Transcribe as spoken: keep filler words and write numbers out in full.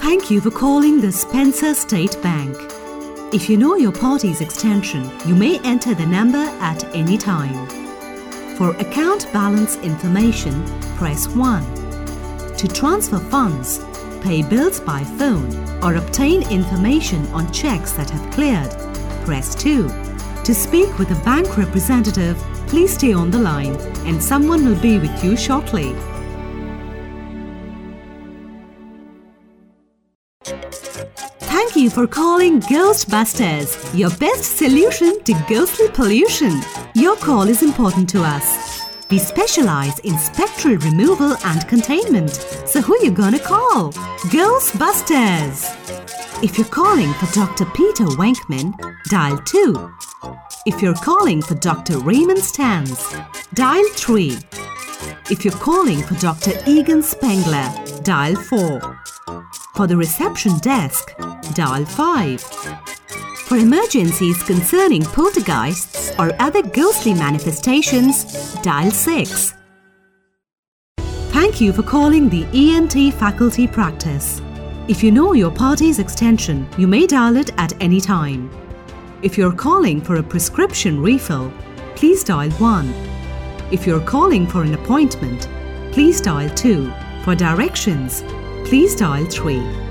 Thank you for calling the Spencer State Bank. If you know your party's extension, you may enter the number at any time. For account balance information, press one. To transfer funds, pay bills by phone, or obtain information on checks that have cleared, press two. To speak with a bank representative, please stay on the line and someone will be with you shortly. Thank you for calling Ghostbusters, your best solution to ghostly pollution. Your call is important to us. We specialize in spectral removal and containment. So who you gonna call? Ghostbusters! If you're calling for Doctor Peter Venkman, dial two. If you're calling for Doctor Raymond Stans, dial three. If you're calling for Doctor Egan Spengler, dial four. For the reception desk, dial five. For emergencies concerning poltergeists or other ghostly manifestations, dial six. Thank you for calling the E N T faculty practice. If you know your party's extension, you may dial it at any time. If you're calling for a prescription refill, please dial one. If you're calling for an appointment, please dial two. For directions, please dial three.